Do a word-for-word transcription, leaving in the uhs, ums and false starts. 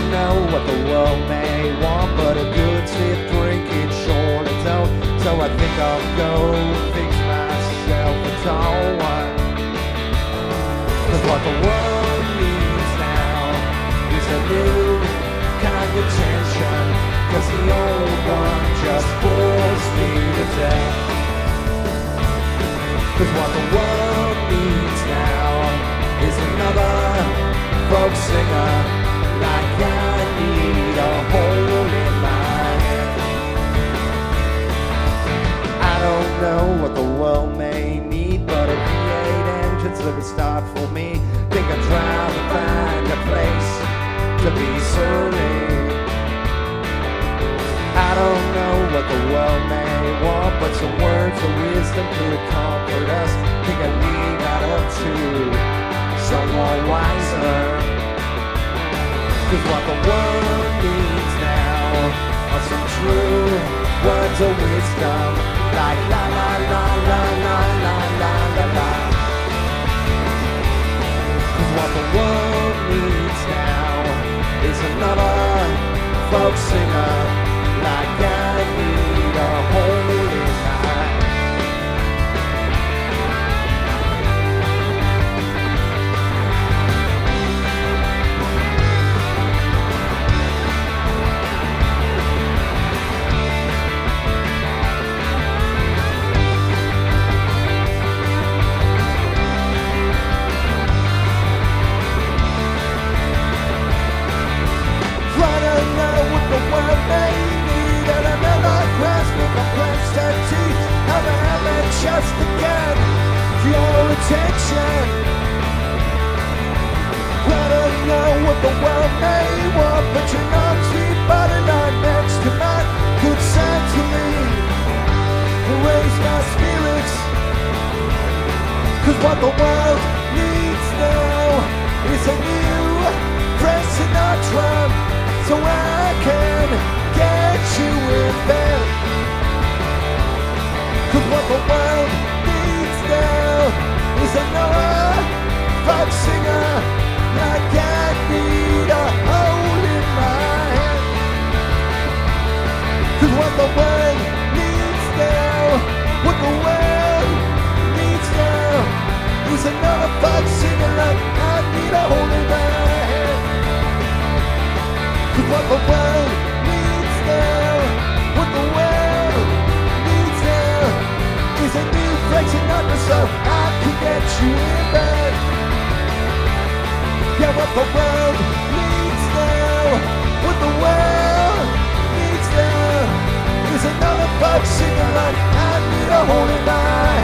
don't know what the world may want, but a good stiff drink it surely don't. So I think I'll go fix myself a tall one. Cause what the world needs now is a new kind of tension, cause the old one just bores me to death. Cause what the world needs now is another folk singer, like I need a hole in my head. I don't know what the world may need, but a V eight engine's a good start for me. Think I'm trying to find a place to be serene. I don't know what the world may want, but some words of wisdom could comfort us. Think I leave that up to someone wiser. Cause what the world needs now are some true words of wisdom, like la la la la la la la la la. Cause what the world needs now is another folk singer, like I need a holy night. I don't know what the world may need, and I never grasp with my complexity. How the hell it just again your attention. I don't know what the world may want, but your non-sweet body lying next to mine could certainly raise my spirits. Cause what the world needs now is a new Frank Sinatra, so I can get you in bed. Cause what the world needs now is another folk singer, like I need a hole in my head. Cause what the world needs now, what the world needs now is another folk singer, like I need a hole in my head. Cause what the world needs now, what the world needs now is a new Frank Sinatra, so I can get you in bed. Yeah, what the world needs now, what the world needs now is another folk singer, like I need a hole in my